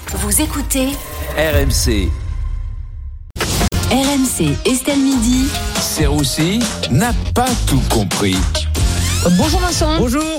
Vous écoutez RMC. RMC Estelle Midi. Serroussi n'a pas tout compris. Bonjour Vincent.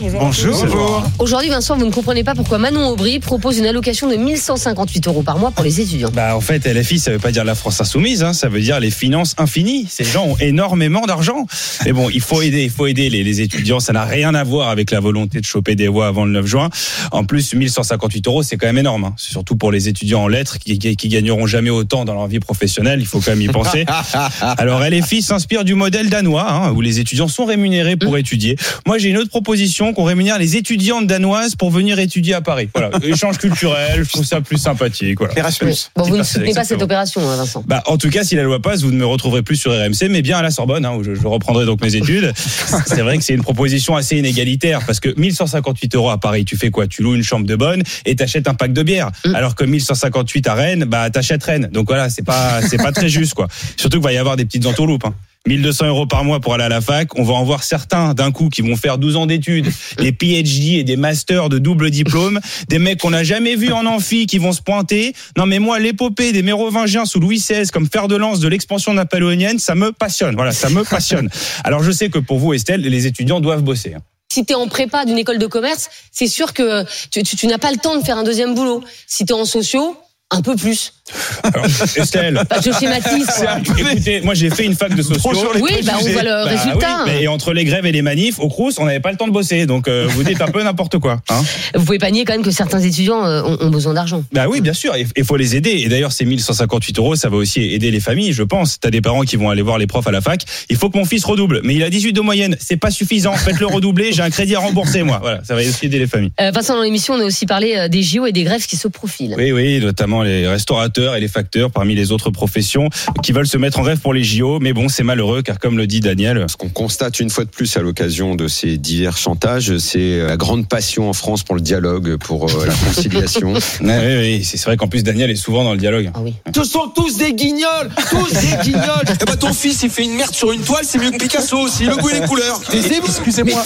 Bonjour. Aujourd'hui Vincent, vous ne comprenez pas pourquoi Manon Aubry propose une allocation de 1158 € par mois pour les étudiants. En fait, LFI, ça veut pas dire la France insoumise, ça veut dire les finances infinies. Ces gens ont énormément d'argent. Mais bon, il faut aider les étudiants. Ça n'a rien à voir avec la volonté de choper des voix avant le 9 juin. En plus, 1158 €, c'est quand même énorme. C'est surtout pour les étudiants en lettres qui gagneront jamais autant dans leur vie professionnelle. Il faut quand même y penser. Alors, LFI s'inspire du modèle danois, où les étudiants sont rémunérés pour étudier. Moi, j'ai une autre proposition, qu'on rémunère les étudiantes danoises pour venir étudier à Paris. Voilà, échange culturel, je trouve ça plus sympathique. Voilà. Erasmus. Bon, vous ne soutenez pas cette opération, Vincent. En tout cas, si la loi passe, vous ne me retrouverez plus sur RMC, mais bien à la Sorbonne, où je reprendrai donc mes études. C'est vrai que c'est une proposition assez inégalitaire, parce que 1158 € à Paris, tu fais quoi? Tu loues une chambre de bonne et t'achètes un pack de bière. Alors que 1158 à Rennes, t'achètes Rennes. Donc voilà, c'est pas très juste, quoi. Surtout qu'il va y avoir des petites entourloupes, 1200 € par mois pour aller à la fac. On va en voir certains d'un coup qui vont faire 12 ans d'études, des PhD et des masters de double diplôme, des mecs qu'on n'a jamais vus en amphi qui vont se pointer. Non mais moi, l'épopée des Mérovingiens sous Louis XVI comme fer de lance de l'expansion napoléonienne, ça me passionne. Voilà, ça me passionne. Alors je sais que pour vous, Estelle, les étudiants doivent bosser. Si t'es en prépa d'une école de commerce, c'est sûr que tu n'as pas le temps de faire un deuxième boulot. Si t'es en sociaux, un peu plus. Alors, Estelle. Je schématise, quoi. Écoutez, moi j'ai fait une fac de sociaux. Oui, on voit le résultat. Oui, et entre les grèves et les manifs, au Crous, on n'avait pas le temps de bosser. Donc vous dites un peu n'importe quoi. Vous pouvez pas nier quand même que certains étudiants ont besoin d'argent. Oui, bien sûr, il faut les aider. Et d'ailleurs, ces 1158 €, ça va aussi aider les familles, je pense. T'as des parents qui vont aller voir les profs à la fac. Il faut que mon fils redouble. Mais il a 18 de moyenne. C'est pas suffisant. Faites-le redoubler. J'ai un crédit à rembourser, moi. Voilà, ça va aussi aider les familles. Vincent, dans l'émission, on a aussi parlé des JO et des grèves qui se profilent. Oui, notamment les restaurateurs et les facteurs parmi les autres professions qui veulent se mettre en grève pour les JO. Mais bon, c'est malheureux car comme le dit Daniel. Ce qu'on constate une fois de plus à l'occasion de ces divers chantages, c'est la grande passion en France pour le dialogue, pour la conciliation. Oui, c'est vrai qu'en plus Daniel est souvent dans le dialogue. Ah oui. Ce sont tous des guignols. Ton fils, il fait une merde sur une toile, c'est mieux que Picasso aussi. Le goût et les couleurs. Excusez-moi,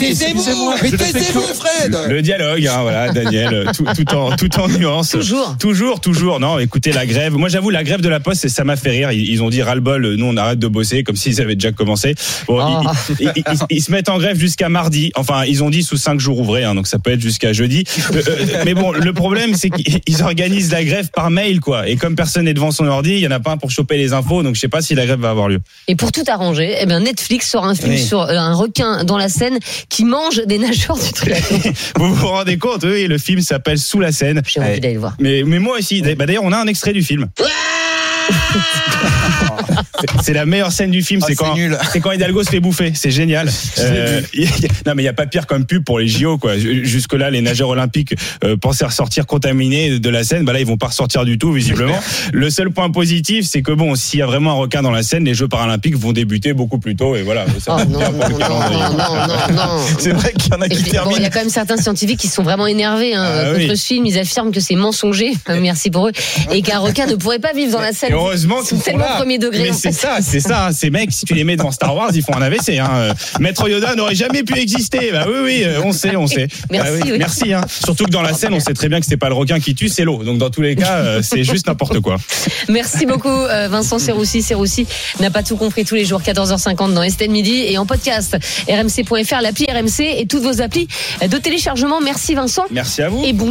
Fred. Le dialogue, voilà, Daniel, tout en nuance. Toujours. Non, écoutez, la grève. Moi, j'avoue, la grève de la Poste, ça m'a fait rire. Ils ont dit ras-le-bol, nous on arrête de bosser, comme s'ils avaient déjà commencé. Bon, ils se mettent en grève jusqu'à mardi. Enfin, ils ont dit sous 5 jours ouvrés, donc ça peut être jusqu'à jeudi. Mais bon, le problème, c'est qu'ils organisent la grève par mail, quoi. Et comme personne n'est devant son ordi, il y en a pas un pour choper les infos, donc je sais pas si la grève va avoir lieu. Et pour tout arranger, Netflix sort un film sur un requin dans la Seine qui mange des nageurs du triathlon. Vous vous rendez compte? Oui, le film s'appelle Sous la Seine. J'ai envie d'aller le voir. Mais moi aussi. D'ailleurs, on a un extrait du film. C'est la meilleure scène du film, c'est quand Hidalgo se fait bouffer, c'est génial. Non mais il y a pas pire comme pub pour les JO, quoi. Jusque là, les nageurs olympiques pensaient ressortir contaminés de la Seine, là ils vont pas ressortir du tout visiblement. Le seul point positif, c'est que bon, s'il y a vraiment un requin dans la Seine, les Jeux paralympiques vont débuter beaucoup plus tôt et voilà. Non. C'est vrai qu'il y en a qui terminent. Il y a quand même certains scientifiques qui sont vraiment énervés contre ce film. Ils affirment que c'est mensonger. Merci pour eux, et qu'un requin ne pourrait pas vivre dans la Seine. Et heureusement qu'ils sont là. Premier degré. Mais c'est ça. Ces mecs, si tu les mets devant Star Wars, ils font un AVC. Maître Yoda n'aurait jamais pu exister. Oui, on sait. Merci. Surtout que dans la scène, on sait très bien que c'est pas le requin qui tue, c'est l'eau. Donc dans tous les cas, c'est juste n'importe quoi. Merci beaucoup, Vincent Serroussi. Serroussi n'a pas tout compris, tous les jours 14h50 dans Estelle Midi et en podcast rmc.fr, l'appli RMC et toutes vos applis de téléchargement. Merci Vincent. Merci à vous. Et bon